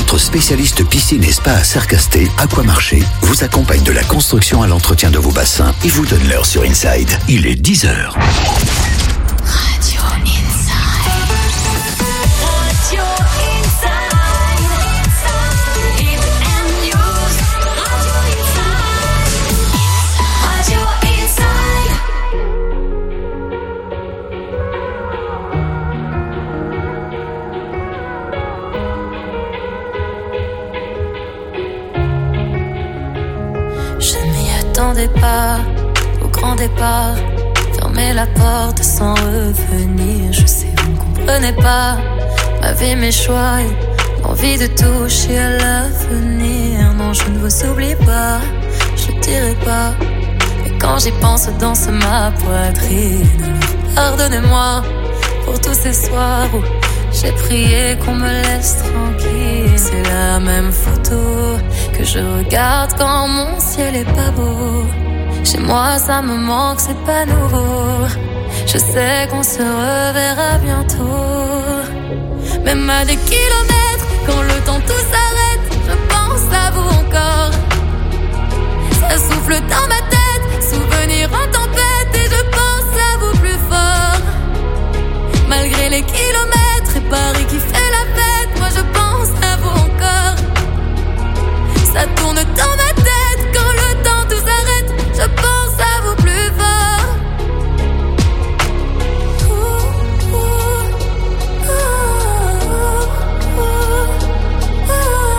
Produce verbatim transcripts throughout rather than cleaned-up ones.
votre spécialiste piscine et spa à Sercasté, Aquamarché, vous accompagne de la construction à l'entretien de vos bassins et vous donne l'heure sur Inside. Il est dix heures. Radio Inside. Radio Inside. Hit and News. Radio Inside. Radio Inside. Je ne m'y attendais pas au grand départ. Fermer la porte sans revenir. Je sais, vous ne comprenez pas ma vie, mes choix et l'envie de toucher à l'avenir. Non, je ne vous oublie pas, je dirai pas. Mais quand j'y pense, danse ma poitrine. Pardonnez-moi pour tous ces soirs où j'ai prié qu'on me laisse tranquille. C'est la même photo que je regarde quand mon ciel est pas beau. Chez moi ça me manque, c'est pas nouveau. Je sais qu'on se reverra bientôt. Même à des kilomètres, quand le temps tout s'arrête, je pense à vous encore. Ça souffle dans ma tête, souvenir en tempête, et je pense à vous plus fort. Malgré les kilomètres et Paris qui fait la fête, moi je pense à vous encore. Ça tourne dans ma tête quand le temps tout s'arrête, je pense à vous plus fort. Ouh, ouh, ouh, ouh,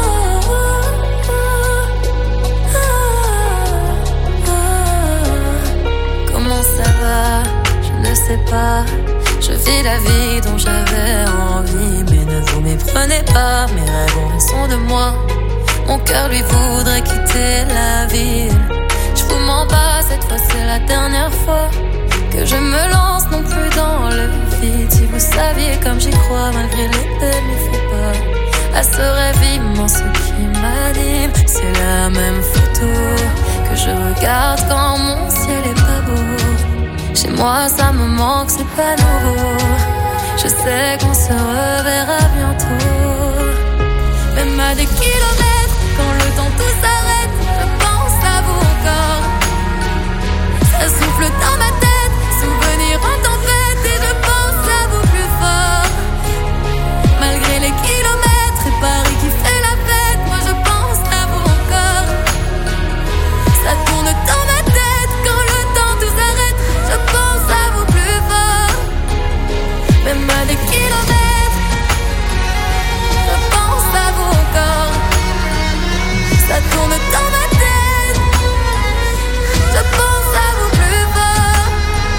ouh, ouh. Comment ça va? Je ne sais pas. Je vis la vie dont j'avais envie, mais ne vous méprenez pas, mes rêves ont raison de moi. Mon cœur lui voudrait quitter la ville. Je vous mens pas, cette fois c'est la dernière fois que je me lance non plus dans le vide. Si vous saviez comme j'y crois, malgré les peines, ne fais pas à ce rêve immense qui m'anime. C'est la même photo que je regarde quand mon ciel est pas beau. Chez moi ça me manque, c'est pas nouveau. Je sais qu'on se reverra bientôt. Même à des kilomètres, quand le temps tout s'arrête, je pense à vous encore. Ça souffle dans ma tête, souvenir en tempête, et je pense à vous plus fort. Malgré les kilomètres et Paris qui fait la fête, moi je pense à vous encore. Ça tourne dans ma tête quand le temps tout s'arrête, je pense à vous plus fort. Même à des kilomètres, je pense à vous encore. Ça tourne dans ma tête, je pense à vous plus fort.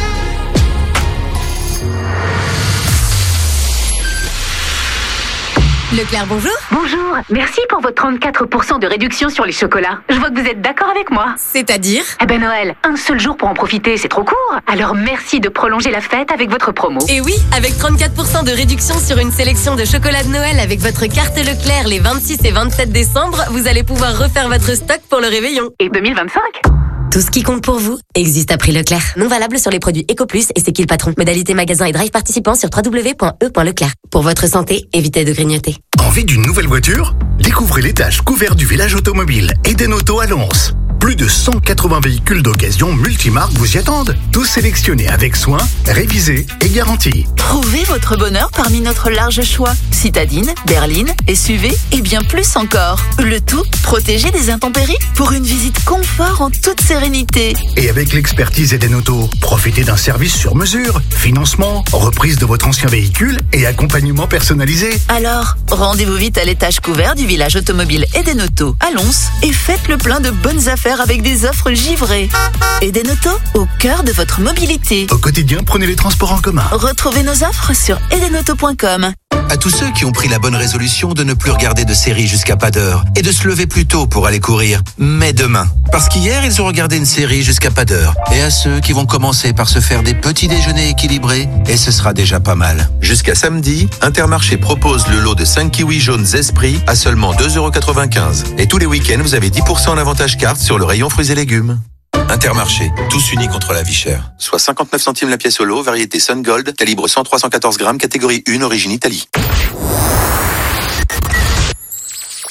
Leclerc, bonjour. Bonjour, merci pour votre trente-quatre pour cent de réduction sur les chocolats. Je vois que vous êtes d'accord avec moi. C'est-à-dire? Eh ben Noël, un seul jour pour en profiter, c'est trop court. Alors merci de prolonger la fête avec votre promo. Et oui, avec trente-quatre pour cent de réduction sur une sélection de chocolats de Noël avec votre carte Leclerc les vingt-six et vingt-sept décembre, vous allez pouvoir refaire votre stock pour le réveillon. Et deux mille vingt-cinq? Tout ce qui compte pour vous existe à prix Leclerc. Non valable sur les produits EcoPlus et C'est qui le patron. Modalité magasin et drive participants sur w w w point e point leclerc. Pour votre santé, évitez de grignoter. Envie d'une nouvelle voiture? Découvrez l'étage couvert du village automobile Eden Auto à Lons. Plus de cent quatre-vingts véhicules d'occasion multimarques vous y attendent. Tous sélectionnés avec soin, révisés et garantis. Trouvez votre bonheur parmi notre large choix. Citadine, berline, S U V et bien plus encore. Le tout protégé des intempéries pour une visite confort en toute sérénité. Et avec l'expertise Eden Auto, profitez d'un service sur mesure, financement, reprise de votre ancien véhicule et accompagnement personnalisé. Alors, rendez-vous vite à l'étage couvert du village automobile Eden Auto à Lons et faites le plein de bonnes affaires avec des offres givrées. Eden Auto, au cœur de votre mobilité. Au quotidien, prenez les transports en commun. Retrouvez nos offres sur eden auto point com. À tous ceux qui ont pris la bonne résolution de ne plus regarder de séries jusqu'à pas d'heure et de se lever plus tôt pour aller courir, mais demain. Parce qu'hier, ils ont regardé une série jusqu'à pas d'heure. Et à ceux qui vont commencer par se faire des petits déjeuners équilibrés, et ce sera déjà pas mal. Jusqu'à samedi, Intermarché propose le lot de cinq kiwis jaunes Esprit à seulement deux euros quatre-vingt-quinze. Et tous les week-ends, vous avez dix pour cent en avantage carte sur le rayon fruits et légumes. Intermarché, tous unis contre la vie chère. Soit cinquante-neuf centimes la pièce au lot, variété Sun Gold, calibre cent trois cent quatorze grammes, catégorie un, origine Italie.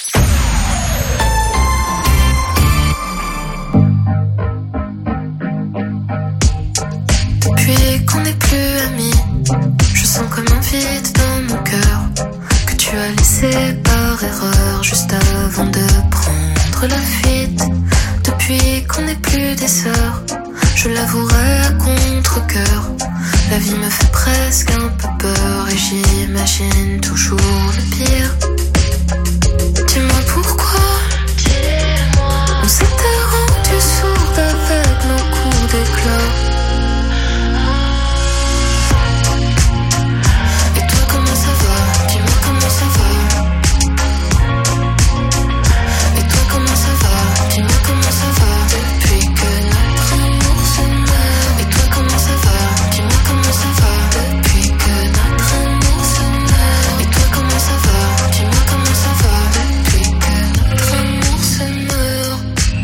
as laissé par erreur juste avant de prendre la fuite. Depuis qu'on n'est plus des sœurs, je l'avouerai à contre-cœur. La vie me fait presque un peu peur et j'imagine toujours le pire. Dis-moi pourquoi, dis-moi. On s'était rendu sourds avec nos coups d'éclat. Et toi comment ça va? Dis-moi comment ça va? Et toi comment ça va? Dis-moi comment ça va? Depuis que notre amour se meurt. Et toi comment ça va? Dis-moi comment ça va? Depuis que notre amour se meurt. Et toi comment ça va? Dis-moi comment ça va? Depuis que notre amour se meurt.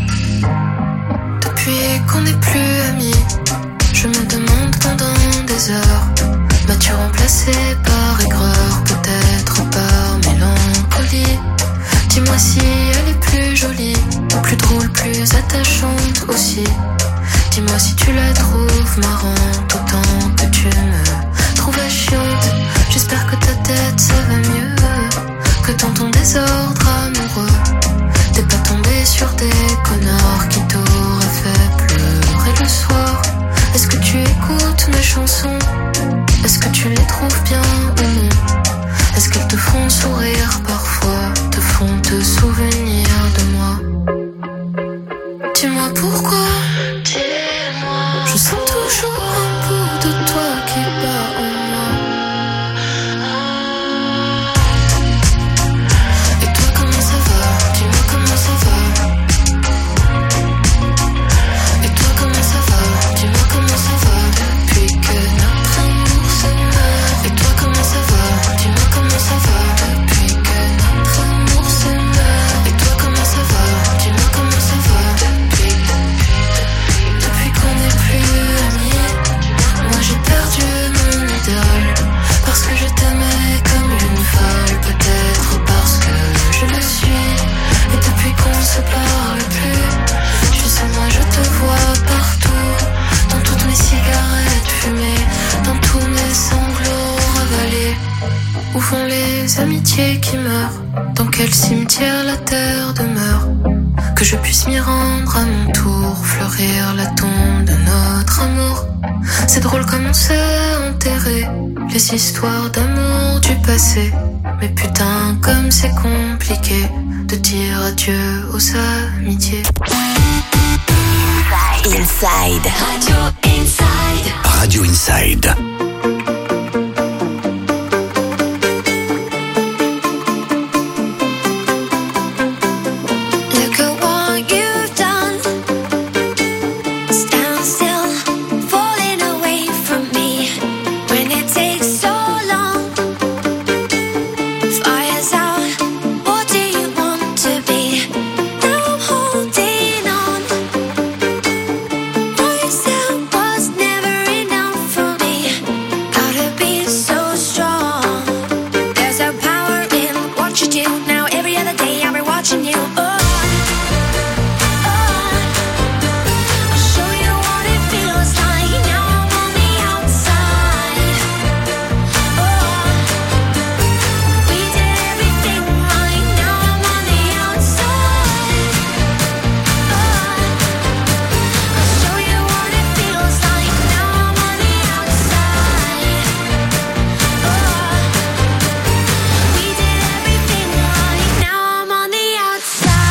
Depuis qu'on n'est plus amis, je me demande pendant des heures, m'as-tu remplacé par aigreur, peut-être par mélancolie? Dis-moi si elle est plus jolie, plus drôle, plus attachante aussi. Dis-moi si tu la trouves marrante autant que tu me trouvais chiante. J'espère que ta tête ça va mieux, que dans ton désordre amoureux t'es pas tombé sur des connards qui t'auraient fait pleurer le soir. Est-ce que tu écoutes mes chansons? Est-ce que tu les trouves bien ou non? Est-ce qu'elles te font sourire parfois, te font te souvenir de moi? Dis-moi pourquoi, dis-moi. Je sens toujours un bout de toi qui bat en moi. Et toi comment ça va? Dis-moi comment ça va? Et toi comment ça va? Dis-moi comment ça va? Depuis que notre amour se meurt. Et toi comment ça va? Dis-moi comment ça va? Depuis que notre amour se meurt. Et toi comment ça va? Dis-moi comment ça va? Depuis, depuis qu'on n'est plus amis. Moi j'ai perdu mon idole parce que je t'aimais comme une folle. Peut-être parce que je le suis. Et depuis qu'on se parle plus, tu sais moi je te vois partout. Dans toutes mes cigarettes fumées, dans tous mes sanglots ravalés. Où vont les amitiés qui meurent? Dans quel cimetière la terre demeure? Que je puisse m'y rendre à mon tour, fleurir la tombe de notre amour. C'est drôle comme on s'est enterré les histoires d'amour du passé. Mais putain comme c'est compliqué de dire adieu aux amitiés. Inside. Radio Inside. Radio Inside. Look at what you've done. Stand still, falling away from me. When it takes so long, fire's out. What do you want to be? Now I'm holding on. Myself was never enough for me. Gotta be so strong. There's a power in what you do. Now every other day I'll be watching you. Oh. We did everything right, now I'm on the outside.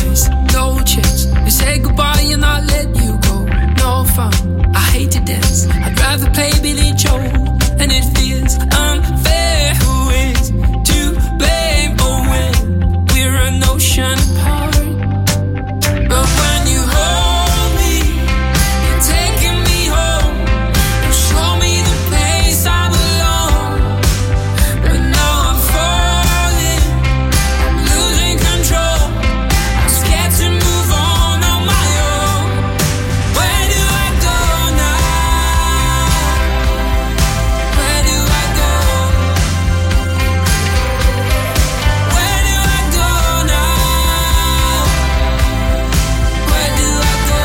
promise, no chance. You say goodbye and I let you go. No fun, I hate to dance. I'd rather play Billy Joel, and it feels unfair. Who is to blame? Oh, when we're an ocean apart. But when you hold me, you're taking me home. You show me the place I belong. But now I'm falling, I'm losing control. I'm scared to move on on my own. Where do I go now? Where do I go? Where do I go now? Where do I go?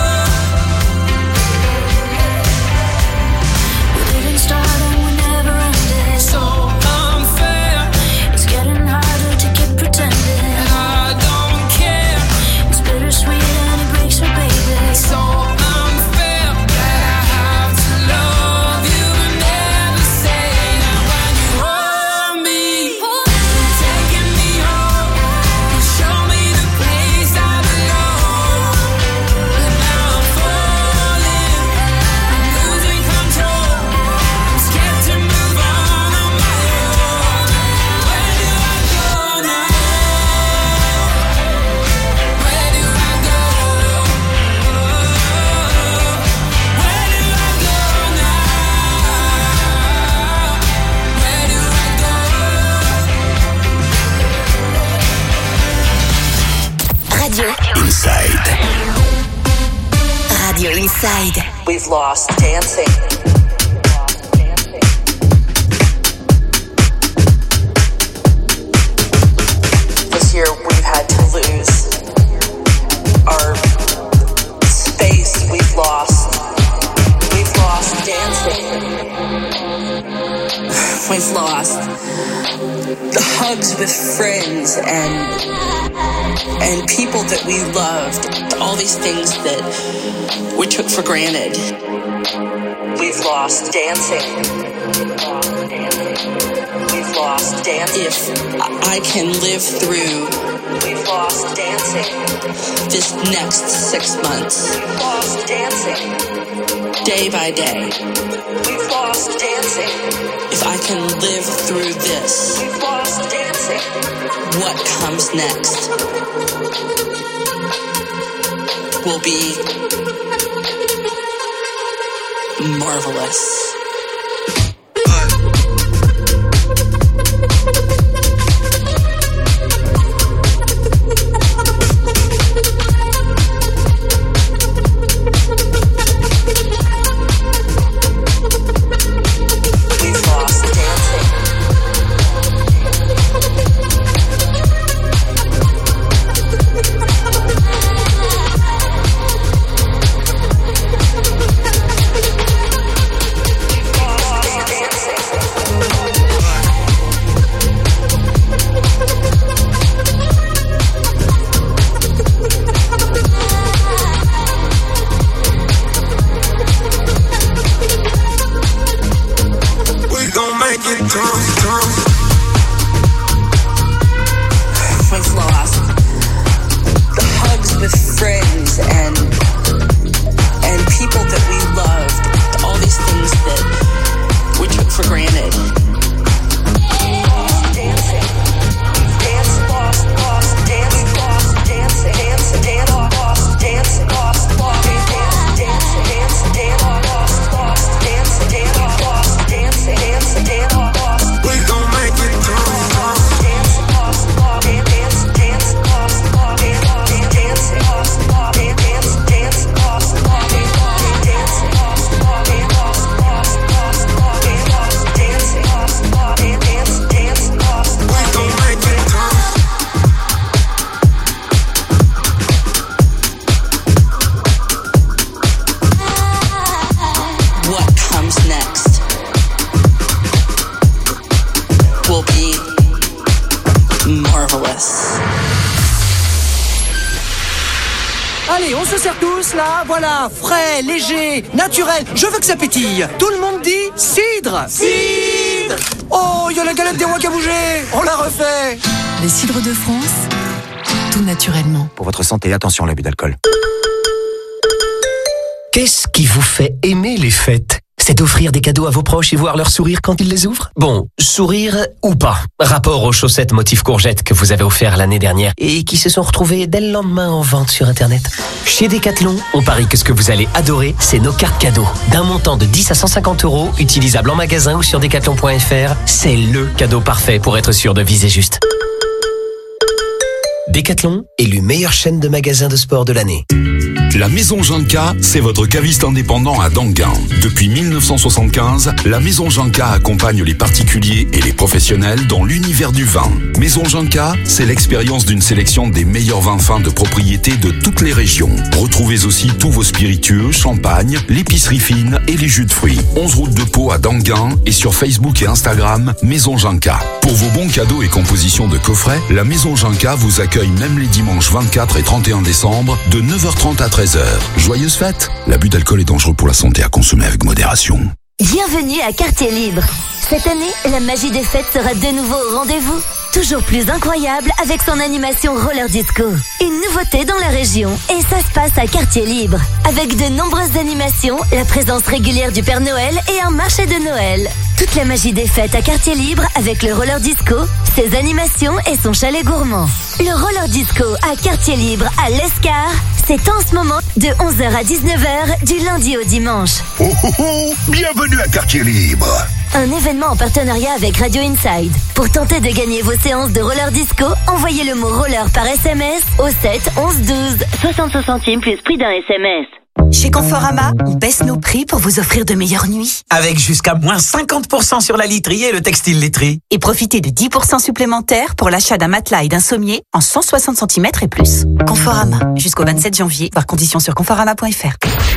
We didn't start and we never ended. So unfair, It's getting harder to keep pretending. and I don't care. It's bittersweet and it breaks her, baby. So unfair that I have to love you and never say that. When you hold me, you're taking me home. You show me the place I belong. But now I'm falling, I'm losing control. I'm scared to move on on my own. Where do I go now? Where do I go? Where do I go now? Where do I go? Radio Inside. Radio Inside. We've lost dancing. This year we've had to lose our space. We've lost. We've lost dancing. We've lost the hugs with friends and and people that we loved. All these things that we took for granted. We've lost dancing. We've lost dancing. If I can live through, we've lost dancing. This next six months, we've lost dancing. Day by day, we've lost dancing. If I can live through this, we've lost dancing. What comes next will be marvelous. We've lost dancing. We've lost the hugs with friends and and people that we loved. All these things that we took for granted. Dancing, dance, lost, lost, dance, lost, dancing, dancing, dance, lost, dancing, lost, lost, dance, dancing, dancing, dance, lost, lost, dancing, dance, lost, dancing, dancing, dance, lost. We gon' make it through. Dance, lost, lost, dance, dance, lost, lost, dance, dance, lost, lost, dance, dance, lost, lost, dance, dance, lost, lost, dance, lost, lost, lost, lost, dance, lost, dance, lost, lost, dance, dance, lost. We gon' make it through. What comes next will be marvelous. Allez, on se sert tous là, voilà, frais, léger, naturel. Je veux que ça pétille. Tout le monde dit cidre. Cidre. Oh, il y a la galette des rois qui a bougé. On la refait. Les cidres de France, tout naturellement. Pour votre santé, attention à l'abus d'alcool. Qu'est-ce qui vous fait aimer les fêtes ? C'est d'offrir des cadeaux à vos proches et voir leur sourire quand ils les ouvrent ? Bon, sourire ou pas. Rapport aux chaussettes motif courgette que vous avez offert l'année dernière et qui se sont retrouvées dès le lendemain en vente sur Internet. Chez Decathlon, on parie que ce que vous allez adorer, c'est nos cartes cadeaux. D'un montant de dix à cent cinquante euros, utilisables en magasin ou sur decathlon point f r, c'est le cadeau parfait pour être sûr de viser juste. Decathlon, élu meilleure chaîne de magasins de sport de l'année. La Maison Janka, c'est votre caviste indépendant à Danguin. Depuis mille neuf cent soixante-quinze, la Maison Janka accompagne les particuliers et les professionnels dans l'univers du vin. Maison Janka, c'est l'expérience d'une sélection des meilleurs vins fins de propriété de toutes les régions. Retrouvez aussi tous vos spiritueux, champagne, l'épicerie fine et les jus de fruits. onze route de Pau à Danguin et sur Facebook et Instagram, Maison Janka. Pour vos bons cadeaux et compositions de coffrets, la Maison Janka vous accueille même les dimanches vingt-quatre et trente et un décembre de neuf heures trente à treize heures. Joyeuses fêtes! L'abus d'alcool est dangereux pour la santé, à consommer avec modération. Bienvenue à Quartier Libre. Cette année, la magie des fêtes sera de nouveau au rendez-vous. Toujours plus incroyable avec son animation Roller Disco. Une nouveauté dans la région et ça se passe à Quartier Libre. Avec de nombreuses animations, la présence régulière du Père Noël et un marché de Noël. Toute la magie des fêtes à Quartier Libre avec le Roller Disco, ses animations et son chalet gourmand. Le Roller Disco à Quartier Libre à l'Escar, c'est en ce moment de onze heures à dix-neuf heures du lundi au dimanche. Oh oh oh, bienvenue à Quartier Libre. Un événement en partenariat avec Radio Inside. Pour tenter de gagner vos séances de roller disco, envoyez le mot roller par S M S au sept onze douze. soixante centimes plus prix d'un S M S. Chez Conforama, on baisse nos prix pour vous offrir de meilleures nuits. Avec jusqu'à moins cinquante pour cent sur la literie et le textile laiterie. Et profitez de dix pour cent supplémentaires pour l'achat d'un matelas et d'un sommier en cent soixante centimètres et plus. Conforama, jusqu'au vingt-sept janvier, voir conditions sur conforama point f r.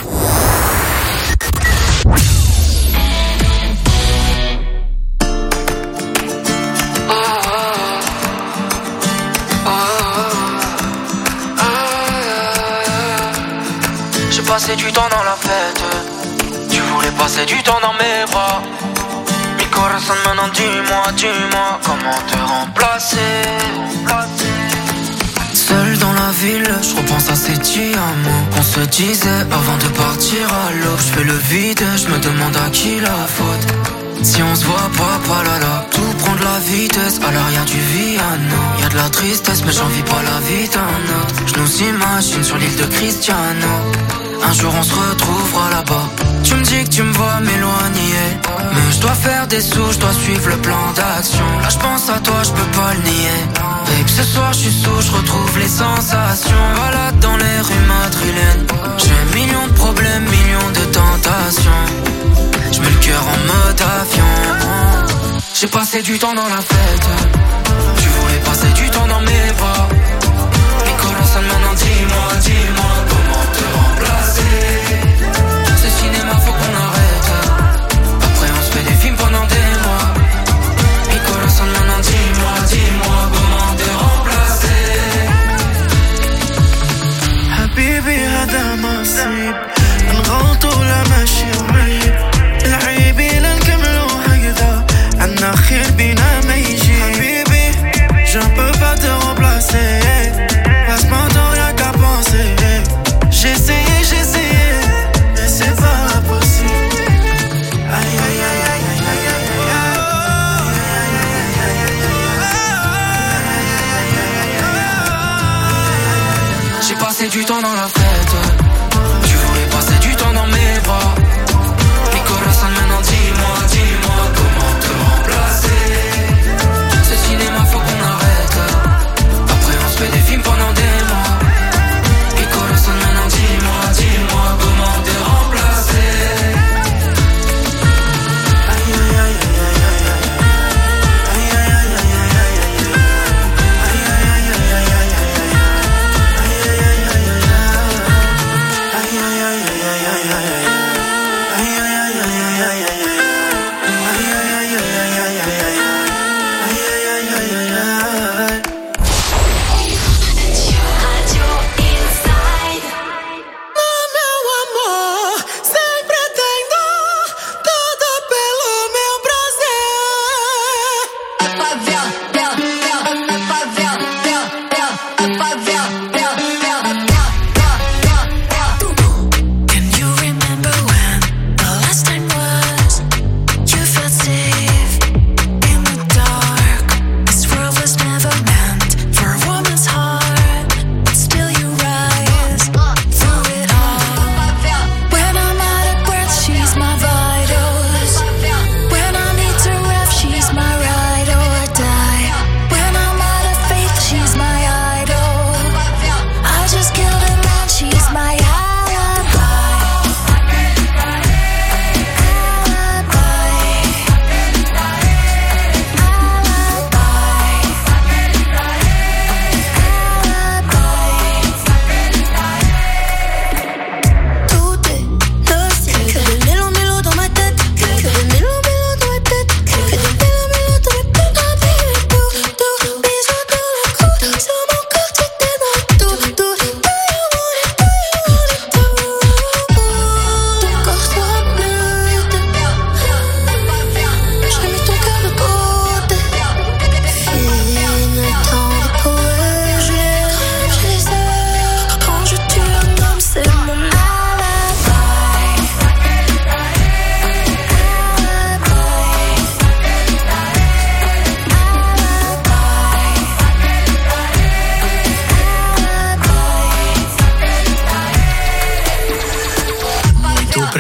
Passer du temps dans la fête, tu voulais passer du temps dans mes bras. Mi corazon, maintenant dis-moi, dis-moi comment te remplacer. Seul dans la ville, je repense à ces diamants qu'on se disait avant de partir à l'aube. Je fais le vide, je me demande à qui la faute. Si on se voit pas, pas là là, tout prend de la vitesse, à l'arrière du Viano. Y'a de la tristesse, mais j'en vis pas la vie d'un autre. Je nous imagine sur l'île de Cristiano. Un jour on se retrouvera là-bas. Tu me dis que tu me vois m'éloigner, mais je dois faire des sous, je dois suivre le plan d'action. Là je pense à toi, je peux pas le nier. Et que ce soir je suis sous, je retrouve les sensations. Balade dans les rues madrilènes, j'ai millions de problèmes, millions de tentations. Je mets le cœur en mode avion. J'ai passé du temps dans la fête, tu voulais passer du temps dans mes bras. Mi corazon, maintenant dis-moi, dis-moi comment te remplacer. Ce cinéma faut qu'on arrête, après on se fait des films pendant des mois. Mi corazon, maintenant dis-moi, dis-moi comment te remplacer. Habibi hada nasib, نغلطوا ولا ماشي قريب. العيبين نكملوا هكذا، عنا خير بينا ما يجي. حبيبي je ne peux pas te remplacer. Passe-moi temps, rien qu'à penser. J'ai essayé, j'ai essayé, mais c'est pas possible. Aïe aïe aïe aïe aïe aïe aïe. J'ai passé du temps dans la fête, tu voulais passer du temps dans mes bras. Mi corazon, maintenant dis-moi, dis-moi comment te remplacer. Ce cinéma faut qu'on arrête, après on se fait des films pendant des mois. Mi corazon, maintenant dis-moi, dis-moi comment te remplacer. Aïe aïe aïe aïe aïe aïe aïe. Aïe aïe aïe aïe aïe aïe aïe. Aïe aïe aïe aïe aïe aïe aïe. Aïe aïe aïe aïe aïe aïe. Aïe aïe aïe aïe aïe aïe.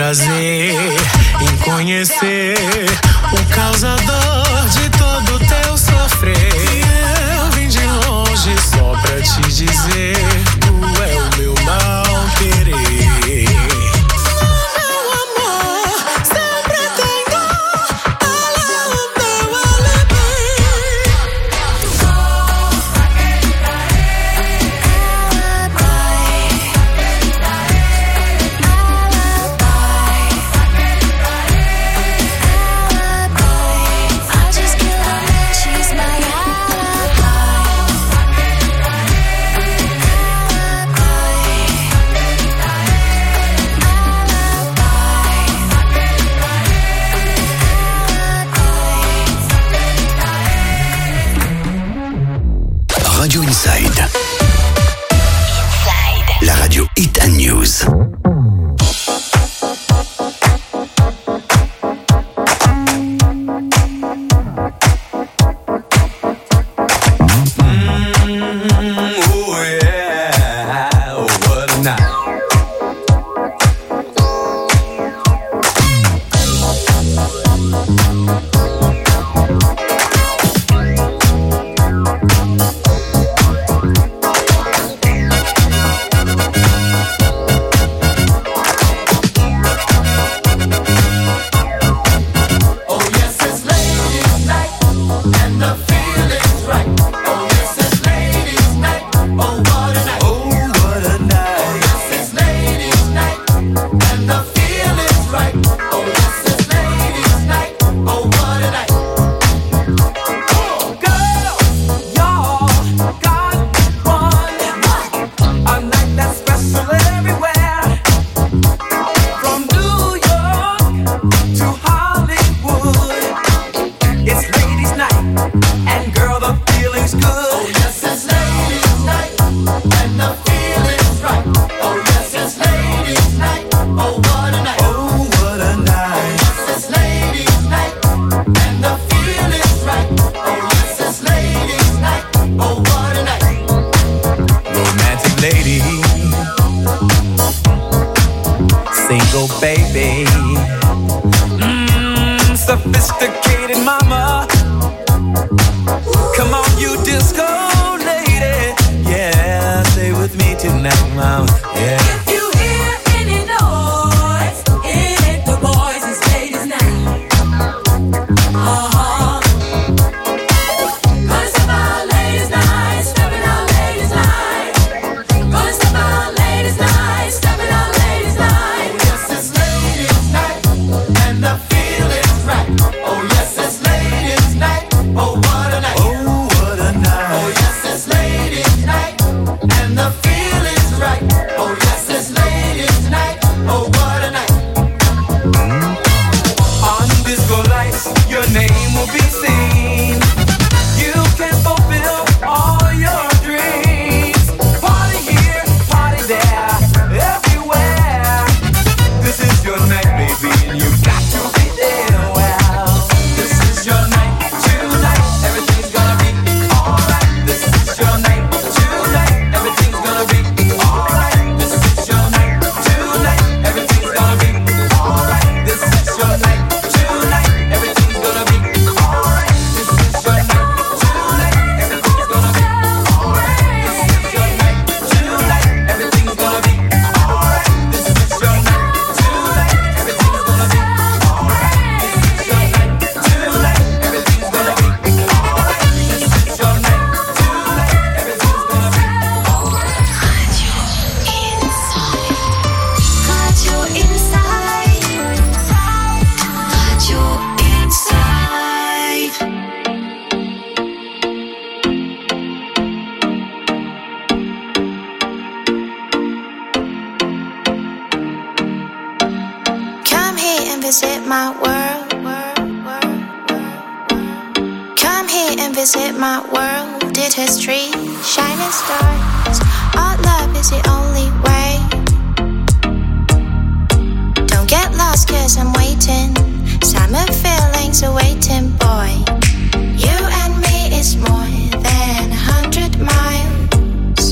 prazer em conhecer o causador de todo teu sofrer. Eu vim de longe só pra te dizer, tu é o meu mal querer. Meu amor, sempre tenho ela é o meu alibi. Radio Inside. Inside. La radio Hit and News.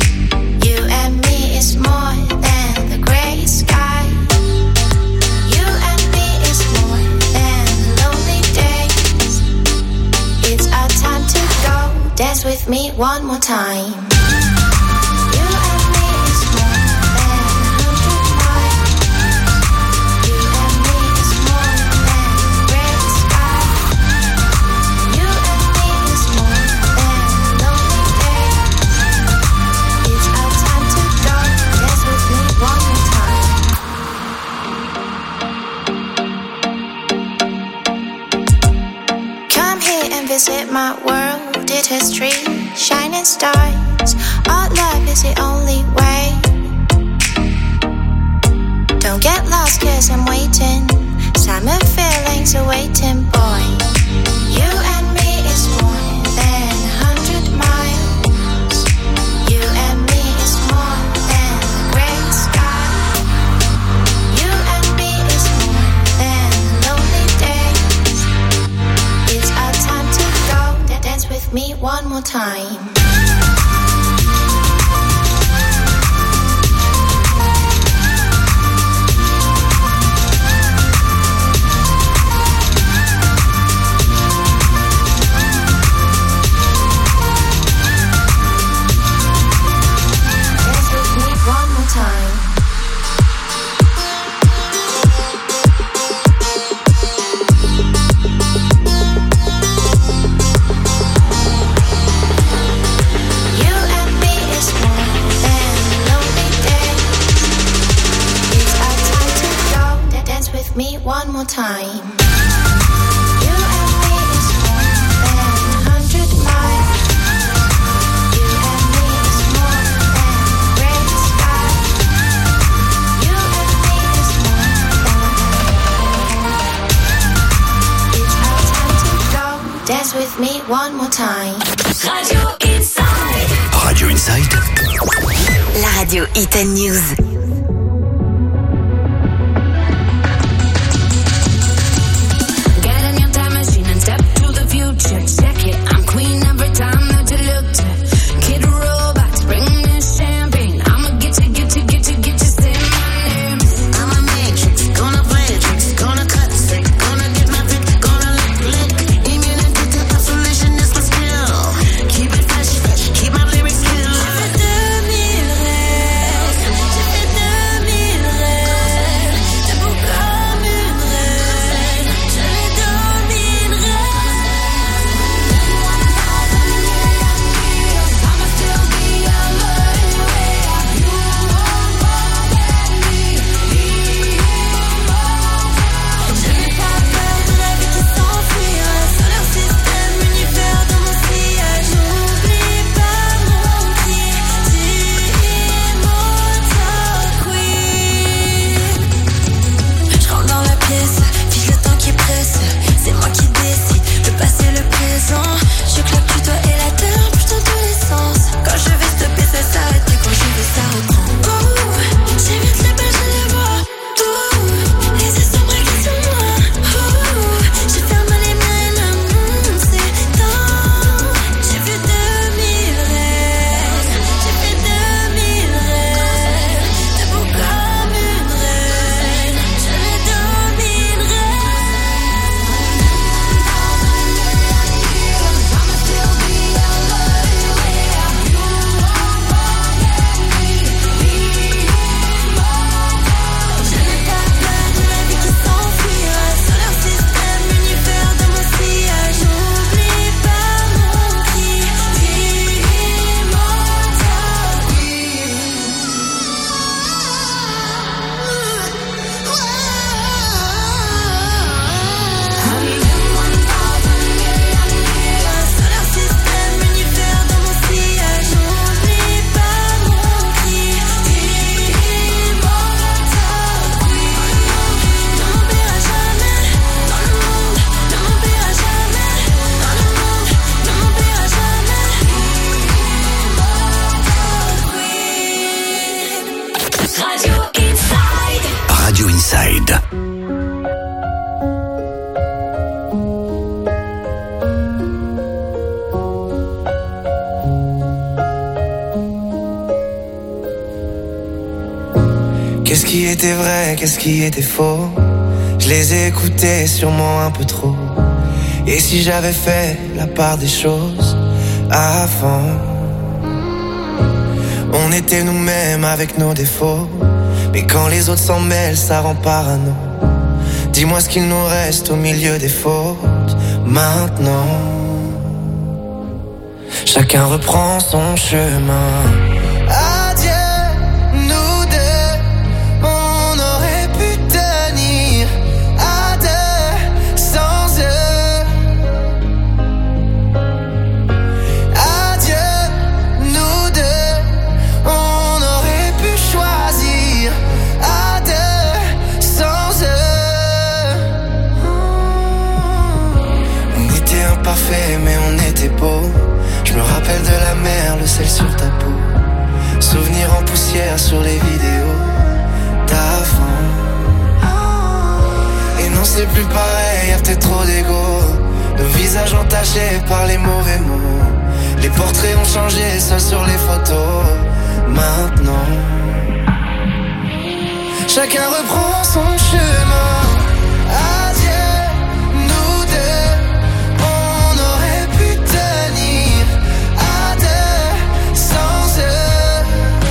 You one more time. Visit my world, did history, shining stars. Our love is the only way. Don't get lost cause I'm waiting. Summer feelings are waiting, boy. You and me is more than a hundred miles. You and me is more than the great sky. You and me is more than lonely days. It's our time to go, dance with me one more time. Me one more time. You and me is more than a hundred miles. You and me is more than the great sky. You and me is more than. It's our time to go. Dance with me one more time. Radio Inside. Radio Inside. La radio Hit and News. Check it, I'm queen every time that you look to. Kid robots, bring me champagne. I'ma get you, get you, get you, get you, say my name. I'm a matrix, gonna play tricks, gonna cut sick, gonna get my pick, gonna lick, lick. Immunity to isolation is my skill. Keep it fresh, fresh, keep my lyrics kill. J'ai fait deux mille rêves, j'ai fait deux mille rêves. C'est beau comme une reine, je les dominerai. Je claque du doigt et la terre bouge dans tous les sens. Quand je vais stopper, ça s'arrête. Et quand je vais, ça reprend. Ouh, j'évite les balles, je les vois. Ouh, les yeux sont braqués sur moi. Ouh, j'ai fermé les miens, le monde s'étend. J'ai vu deux mille rêves. J'ai fait deux mille rêves. T'es beau comme une reine. Je les dominerai. Radio Inside. Qu'est-ce qui était vrai, qu'est-ce qui était faux? Je les ai écoutés sûrement un peu trop. Et si j'avais fait la part des choses avant. On était nous-mêmes avec nos défauts, mais quand les autres s'en mêlent, ça rend parano. Dis-moi ce qu'il nous reste au milieu des fautes maintenant. Chacun reprend son chemin. Adieu, nous deux, on aurait pu tenir à deux sans eux. Adieu, nous deux, on aurait pu choisir à deux sans eux. On était imparfaits mais on était beaux. Je me rappelle de la mer, le sel sur ta peau. Souvenirs en poussière sur les vidéos d'avant. Et non c'est plus pareil, y'a peut-être trop d'ego. Nos visages entachés par les mauvais mots. Les portraits ont changé, seuls sur les photos. Maintenant chacun reprend son chemin. Adieu, nous deux, on aurait pu tenir à deux sans eux.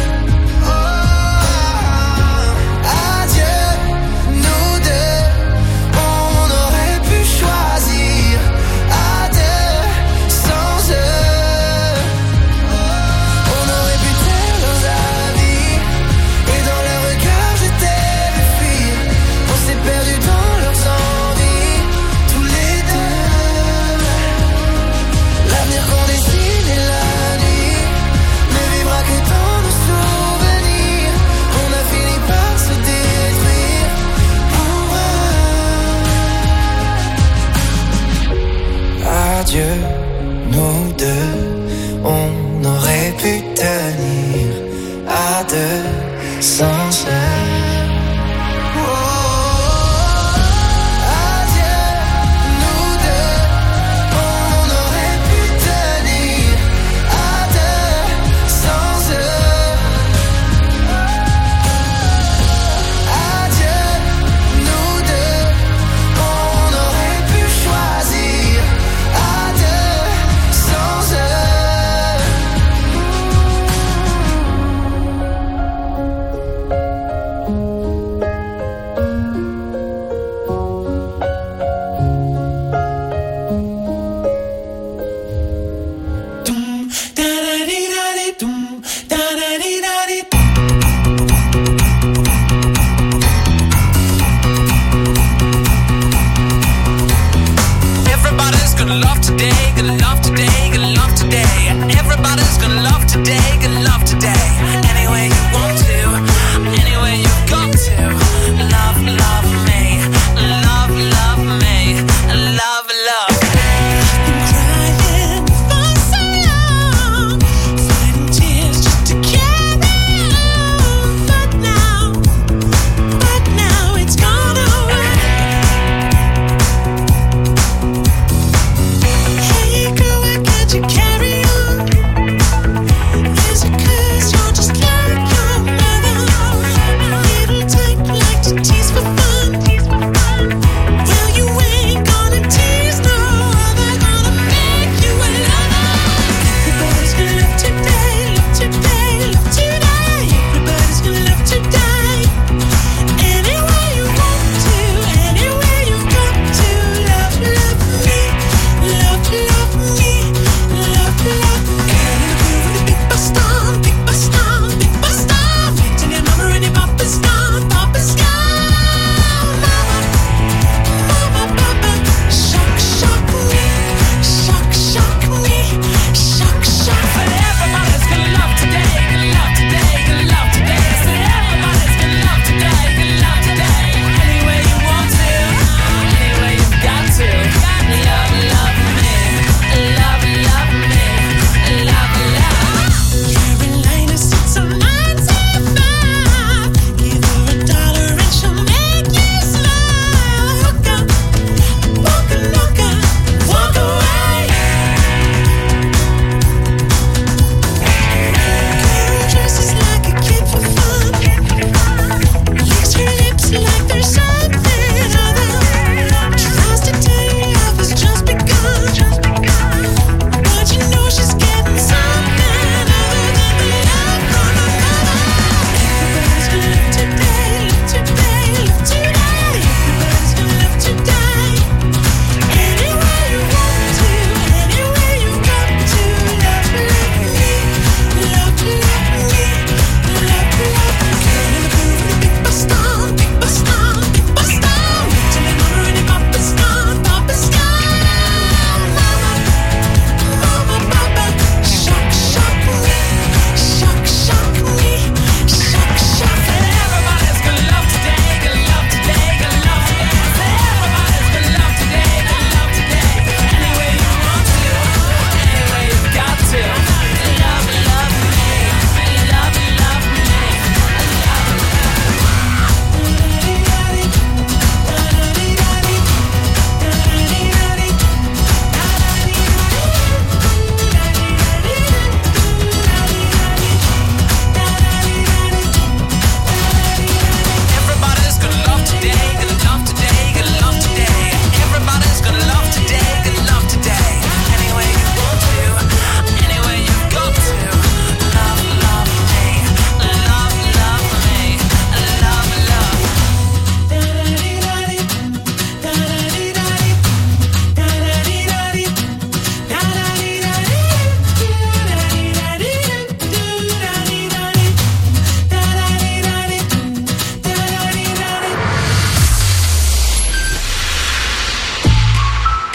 Oh, adieu, nous deux, on aurait pu choisir à deux sans eux. On aurait pu taire leurs avis, et dans leurs regards j'étais le fuir. On s'est perdu dans leurs envies, tous les deux. L'avenir qu'on dessine est la nuit, ne vivra que dans nos souvenirs. On a fini par se détruire pour eux. Adieu, nous deux, on aurait pu tenir à deux sans eux. Adieu, nous deux, on aurait pu tenir à deux sans eux. Adieu, nous deux, on aurait pu choisir à deux sans eux.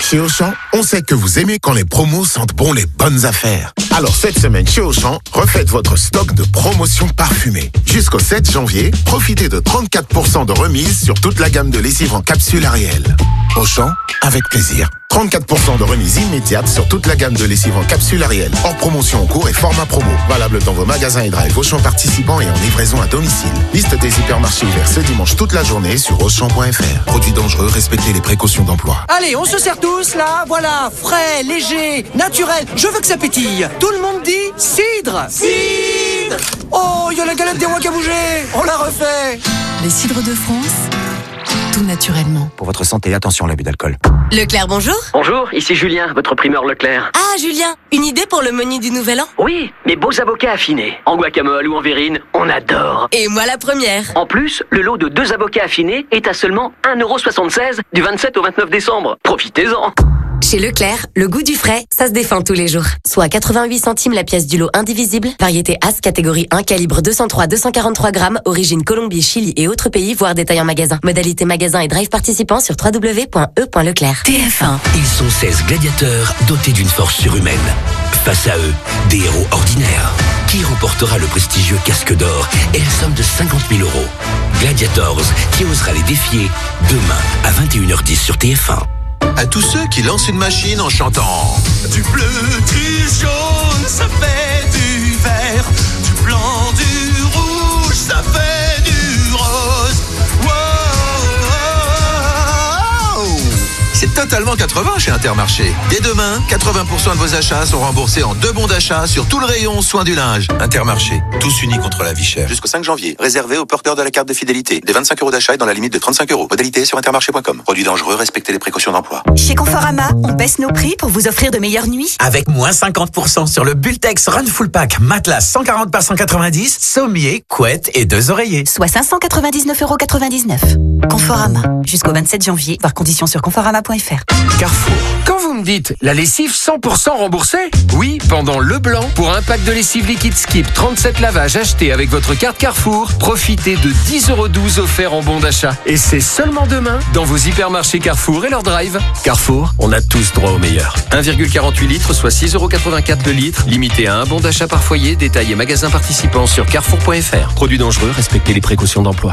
Chez Auchan, on sait que vous aimez quand les promos sentent bon les bonnes affaires. Alors cette semaine chez Auchan, refaites votre stock de promotions parfumées. Jusqu'au sept janvier, profitez de trente-quatre pour cent de remise sur toute la gamme de lessive en capsule Ariel. Auchan, avec plaisir. trente-quatre pour cent de remise immédiate sur toute la gamme de lessive en capsule Ariel. Hors promotion en cours et format promo. Valable dans vos magasins et drive Auchan participants et en livraison à domicile. Liste des hypermarchés ouverts ce dimanche toute la journée sur Auchan point F R. Produits dangereux, respectez les précautions d'emploi. Allez, on se sert tous là, voilà, frais, léger, naturel, je veux que ça pétille. Tout le monde dit cidre. Cidre. Oh, il y a la galette des rois qui a bougé. On la refait. Les cidres de France, tout naturellement. Pour votre santé, attention à l'abus d'alcool. Leclerc, bonjour. Bonjour, ici Julien, votre primeur Leclerc. Ah, Julien, une idée pour le menu du Nouvel An? Oui, mes beaux avocats affinés. En guacamole ou en verrine, on adore. Et moi la première. En plus, le lot de deux avocats affinés est à seulement un euro soixante-seize du vingt-sept au vingt-neuf décembre. Profitez-en. Chez Leclerc, le goût du frais, ça se défend tous les jours. Soit quatre-vingt-huit centimes la pièce du lot indivisible, variété As catégorie un, calibre deux cent trois à deux cent quarante-trois grammes, origine Colombie, Chili et autres pays, voire détail en magasin. Modalité magasin et drive participants sur w w w point e point leclerc. T F un. Ils sont seize gladiateurs dotés d'une force surhumaine. Face à eux, des héros ordinaires. Qui remportera le prestigieux casque d'or et la somme de cinquante mille euros? Gladiators, qui osera les défier demain à vingt et une heures dix sur T F un. À tous ceux qui lancent une machine en chantant Du bleu, du jaune, ça fait du vert. Du blanc, du rouge, ça fait du rose. Wow, wow, wow. C'est totalement quatre-vingts chez Intermarché. Dès demain, quatre-vingts pour cent de vos achats sont remboursés en deux bons d'achat sur tout le rayon soins du linge. Intermarché, tous unis contre la vie chère. Jusqu'au cinq janvier, réservé aux porteurs de la carte de fidélité. Des vingt-cinq euros d'achat et dans la limite de trente-cinq euros. Modalité sur intermarché point com. Produits dangereux, respectez les précautions d'emploi. Chez Conforama, on baisse nos prix pour vous offrir de meilleures nuits. Avec moins cinquante pour cent sur le Bultex Run Full Pack, matelas cent quarante par cent quatre-vingt-dix, sommier, couette et deux oreillers. Soit cinq cent quatre-vingt-dix-neuf euros quatre-vingt-dix-neuf. Conforama. Jusqu'au vingt-sept janvier, voir conditions sur conforama point F R. Carrefour. Quand vous me dites la lessive cent pour cent remboursée, oui, pendant le blanc, pour un pack de lessive liquide Skip, trente-sept lavages achetés avec votre carte Carrefour, profitez de dix euros douze offerts en bon d'achat. Et c'est seulement demain dans vos hypermarchés Carrefour et leur drive. Carrefour, on a tous droit au meilleur. un virgule quarante-huit litres, soit six euros quatre-vingt-quatre le litre, limité à un bon d'achat par foyer, détail et magasin participant sur carrefour point F R. Produits dangereux, respectez les précautions d'emploi.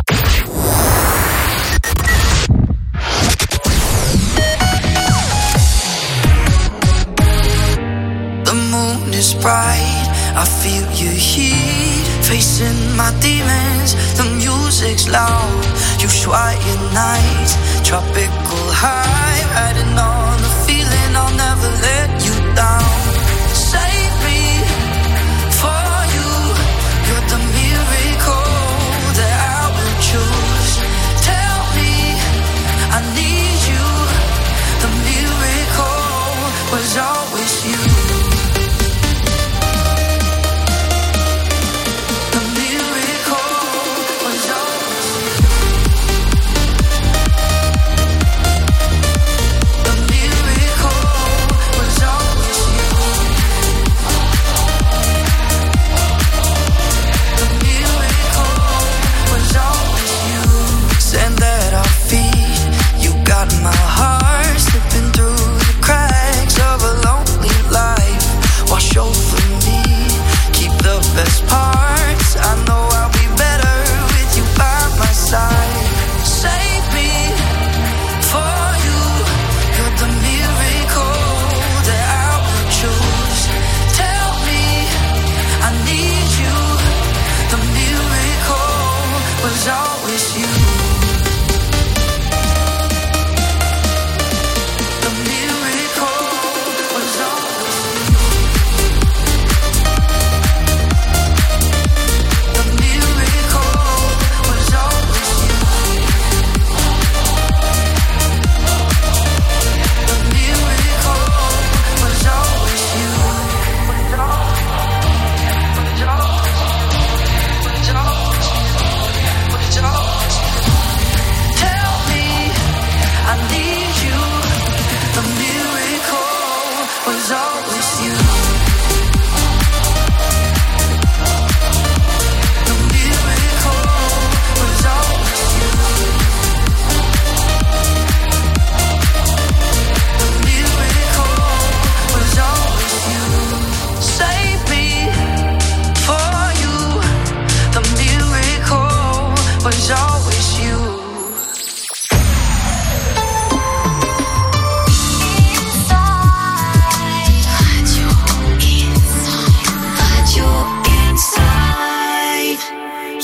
Is bright, I feel your heat facing my demons. The music's loud, you quiet nights, tropical high, riding on the feeling. I'll never let you down. Save me for you. You're the miracle that I will choose. Tell me I need you. The miracle was always you. My heart slipping through the cracks of a lonely life. Wash over me, keep the best parts. I know I'll be better with you by my side. Save me for you. You're the miracle that I will choose. Tell me I need you. The miracle was always you.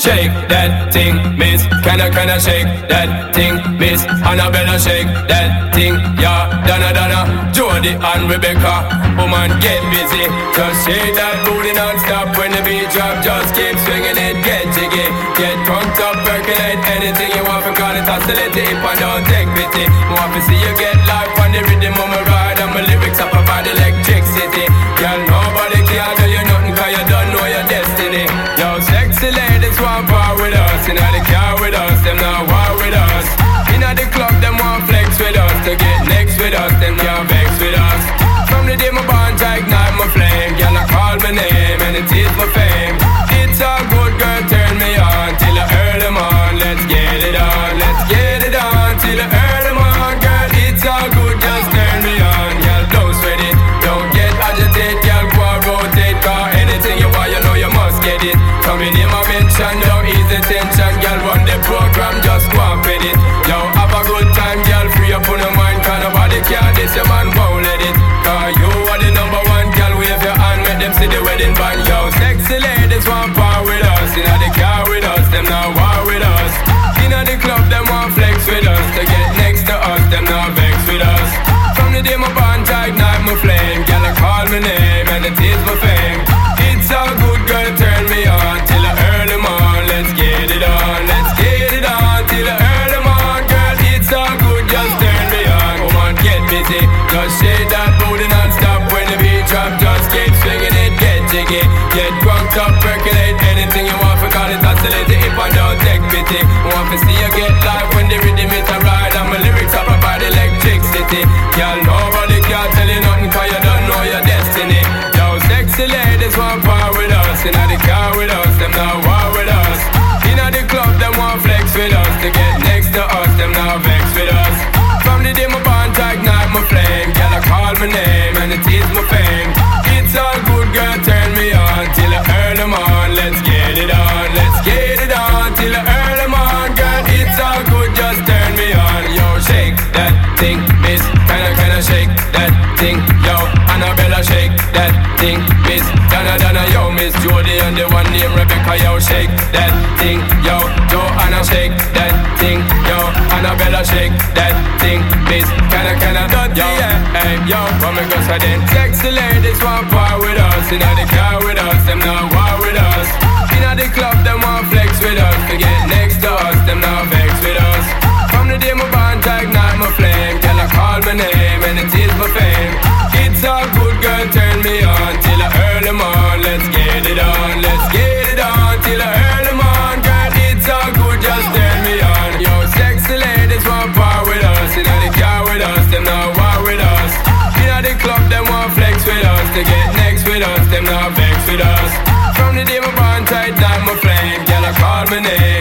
shake that thing, miss. Can I, can I shake that thing, miss? Annabella, shake that thing, yeah. Donna, Donna, Jody and Rebecca, woman, get busy. Just shake that booty non-stop when the beat drop. Just keep swinging it, get jiggy. Get drunk up, percolate anything you want. For call it oscillate if I don't take pity. Want to see you get life on the rhythm of my ride. And my lyrics up about electricity. Girl, nobody can do you nothing cause you don't know your destiny. Yo, sexy ladies want power with us. Inna the car with us, them not war with us. Inna the club, them want flex with us. To get next with us, them can't vex with us. From the day my bond, I ignite my flame. Girl, I call my name and it is my fame. It's a good girl, turn me on till I earn them on. Let's get it on, let's get it on till I earn them on. Girl, it's all good, just turn me on. Girl, don't sweat it, don't get agitated. Girl, go and rotate, cause anything you want, you know you must get it. Coming in my mention, don't ease the tension. Girl, run the program, just go and pin it. Yo, have a good time, girl, free up on your mind. Cause nobody care, this your man won't let it. Cause you are the number one, girl, wave your hand, make them see the wedding band. Yo, sexy ladies want power with us. Inna the car with us, them not war with us. Inna the club, them want flex with us. To get next to us, them not vex with us. From the day my bond, I ignite my flame. Girl, I call my name and it is my fame. It's all good, girl, turn me on till I earn them on. Let's get it on, let's get it on till I earn them on. Girl, it's all good, just turn me on. Come on, get busy, just shake that booty non-stop. When the beat drop, just keep swinging it, get jiggy. Get drunk up, percolate anything you want. For call it oscillate if I don't take pity. Want to see you get live when the rhythm is a ride. And my lyrics up about electricity. Girl, nobody can tell you nothing cause you don't know your destiny. Yo, sexy ladies want power with us. Inna the car with us, them not war with us. Inna the club, them want flex with us. To get next to us, them not vex with us. From the day my bond, I ignite my flame. Girl, I call my name and it is my fame. It's all good, girl, turn me on till I earn them on. Let's get it on, let's get it on till I earn them on. Girl, it's all good, just turn me on. Yo, shake that thing, miss. Kinda, kinda shake that thing. Yo, Annabella, shake that thing, miss. Donna, Donna, yo, Miss Jody and the one named Rebecca. Yo, shake that thing. Yo, Joanna, shake that thing. Yo, Annabella, shake that thing, miss. Kinda, kinda, yo, hey, yo, what me go say then? Sexy ladies want power with us. Inna the car with us, them not war with us. Inna the club, them want flex with us. To get next to us, them not vex with us. From the day my bond, I ignite my flame. Girl, I call my name and it is my fame. It's all good, girl, turn me on till I earn them on. Let's get it on, let's get it on till I earn them on. Girl, it's all good, just turn me on. Yo, sexy ladies want power with us. Inna the car with us, them not war with us. Inna the club, them want flex with us. To get next with us, them not vex with us. From the day my bond, I ignite my flame. Girl, I call my name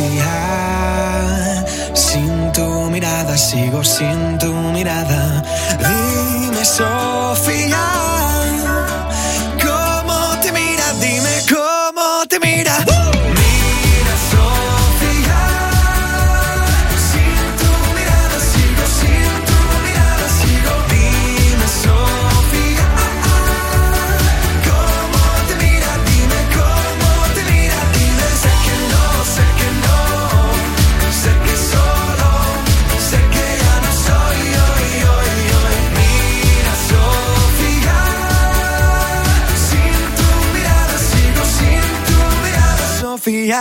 Sofía, sin tu mirada sigo sin tu mirada. Dime, Sofía, ¿cómo te mira? Dime cómo te mira. Mira, Sofía, sin tu mirada sigo, sin tu mirada sigo. Dime, Sofía, ¿cómo te mira? Dime cómo te mira. Dime, sé que no, sé que no, sé que solo, sé que ya no soy hoy, hoy, hoy. Mira, Sofía, sin tu mirada sigo, sin tu mirada, Sofía.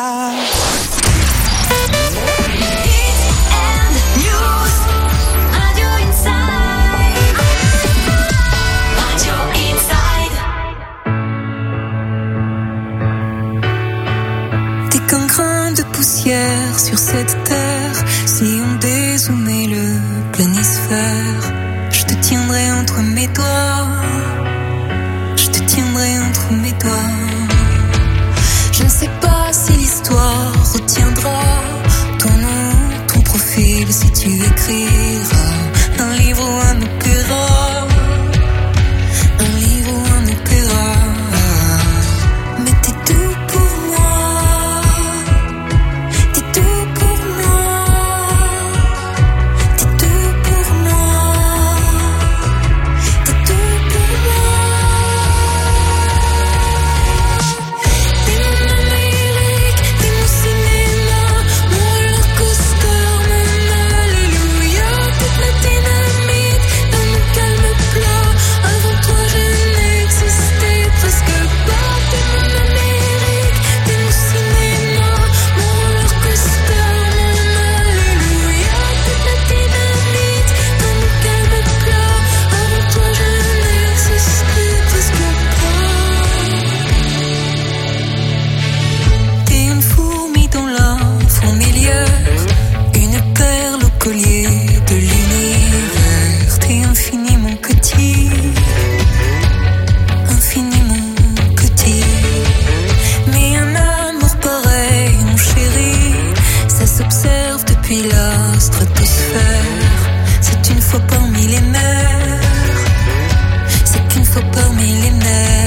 T'es qu'un grain de poussière sur cette terre. Si on dézoomait le planisphère, je te tiendrai entre mes doigts. Je te tiendrai entre mes doigts. Je ne sais pas si l'histoire retiendra ton nom, ton profil, si tu écriras un livre ou un opéra. Un livre ou un opéra. Mais t'es tout pour moi. T'es tout pour moi. T'es tout pour moi. T'es tout pour moi. T'es mon Amérique, t'es mon cinéma, mon roller coaster, mon alléluia. T'es la dynamite dans mon calme plat. Avant toi je n'existais presque pas. T'es mon Amérique, t'es mon cinéma, mon roller coaster, mon alléluia. T'es la dynamite dans mon calme plat. Avant toi je n'existais presque pas. T'es une fourmi dans la fourmilière, une perle au collier de l'univers. T'es infiniment petit, infiniment petit. Mais un amour pareil, mon chéri, ça s'observe depuis la stratosphère. C'est une fois parmi les mers, c'est une fois parmi les mers.